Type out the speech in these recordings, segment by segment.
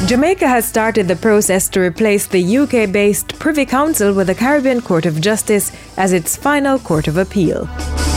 Jamaica has started the process to replace the UK-based Privy Council with the Caribbean Court of Justice as its final court of appeal.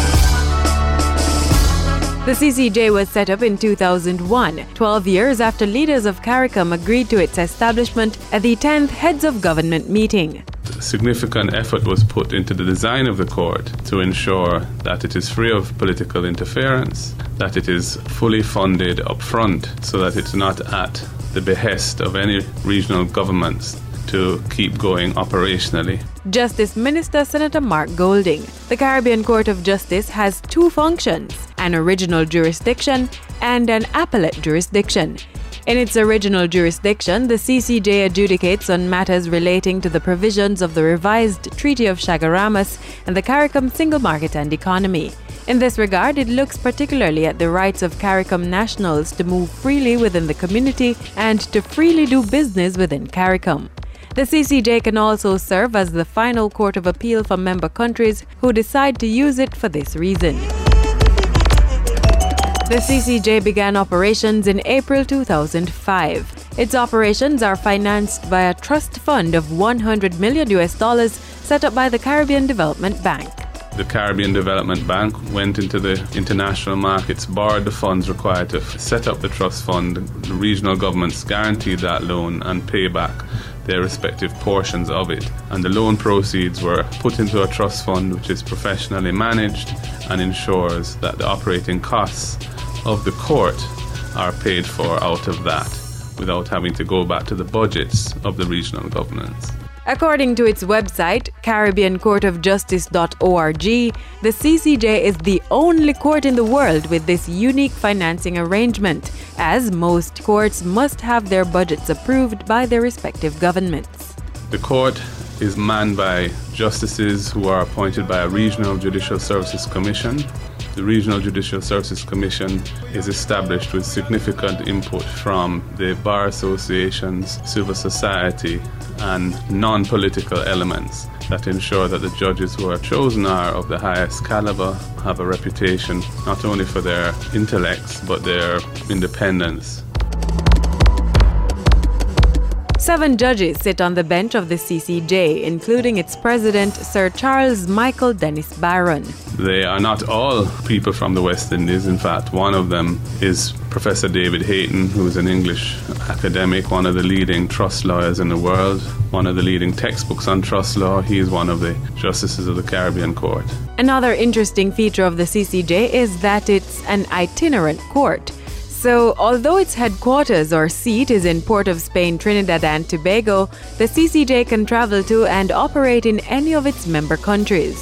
The CCJ was set up in 2001, 12 years after leaders of CARICOM agreed to its establishment at the 10th Heads of Government meeting. Significant effort was put into the design of the court to ensure that it is free of political interference, that it is fully funded up front so that it's not at the behest of any regional governments to keep going operationally. Justice Minister Senator Mark Golding. The Caribbean Court of Justice has two functions, an original jurisdiction and an appellate jurisdiction. In its original jurisdiction, the CCJ adjudicates on matters relating to the provisions of the revised Treaty of Chaguaramas and the CARICOM Single Market and Economy. In this regard, it looks particularly at the rights of CARICOM nationals to move freely within the community and to freely do business within CARICOM. The CCJ can also serve as the final court of appeal for member countries who decide to use it for this reason. The CCJ began operations in April 2005. Its operations are financed by a trust fund of $100 million set up by the Caribbean Development Bank. The Caribbean Development Bank went into the international markets, borrowed the funds required to set up the trust fund. The regional governments guaranteed that loan and pay back their respective portions of it. And the loan proceeds were put into a trust fund which is professionally managed and ensures that the operating costs of the court are paid for out of that without having to go back to the budgets of the regional governments. According to its website, CaribbeanCourtOfJustice.org, the CCJ is the only court in the world with this unique financing arrangement, as most courts must have their budgets approved by their respective governments. The court is manned by justices who are appointed by a Regional Judicial Services Commission. The Regional Judicial Services Commission is established with significant input from the bar associations, civil society, and non-political elements that ensure that the judges who are chosen are of the highest caliber, have a reputation not only for their intellects but their independence. 7 judges sit on the bench of the CCJ, including its president, Sir Charles Michael Dennis Barron. They are not all people from the West Indies. In fact, one of them is Professor David Hayton, who is an English academic, one of the leading trust lawyers in the world, one of the leading textbooks on trust law. He is one of the justices of the Caribbean Court. Another interesting feature of the CCJ is that it's an itinerant court. So, although its headquarters or seat is in Port of Spain, Trinidad and Tobago, the CCJ can travel to and operate in any of its member countries.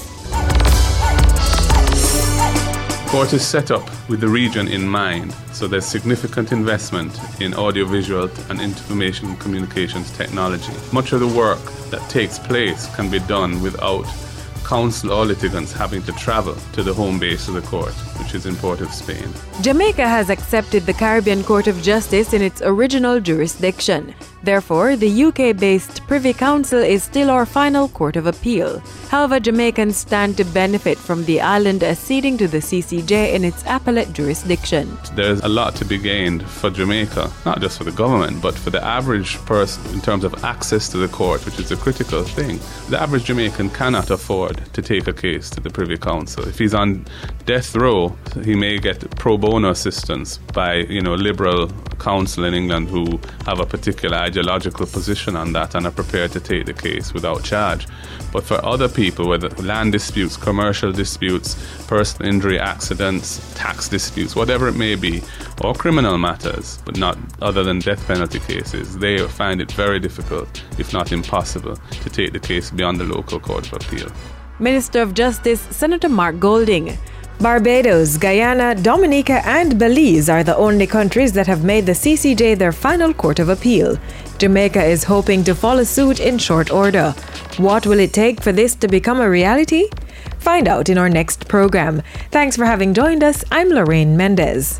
The court is set up with the region in mind, so there's significant investment in audiovisual and information communications technology. Much of the work that takes place can be done without counsel or litigants having to travel to the home base of the court, which is in Port of Spain. Jamaica has accepted the Caribbean Court of Justice in its original jurisdiction. Therefore, the UK-based Privy Council is still our final court of appeal. However, Jamaicans stand to benefit from the island acceding to the CCJ in its appellate jurisdiction. There's a lot to be gained for Jamaica, not just for the government, but for the average person in terms of access to the court, which is a critical thing. The average Jamaican cannot afford to take a case to the Privy Council. If he's on death row, he may get pro bono assistance by, liberal counsel in England who have a particular ideological position on that and are prepared to take the case without charge. But for other people, whether land disputes, commercial disputes, personal injury accidents, tax disputes, whatever it may be, or criminal matters, but not other than death penalty cases, they find it very difficult, if not impossible, to take the case beyond the local court of appeal. Minister of Justice Senator Mark Golding. Barbados, Guyana, Dominica and Belize are the only countries that have made the CCJ their final court of appeal. Jamaica is hoping to follow suit in short order. What will it take for this to become a reality? Find out in our next program. Thanks for having joined us. I'm Lorraine Mendez.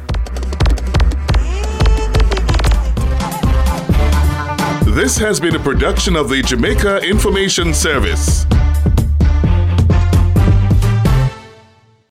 This has been a production of the Jamaica Information Service.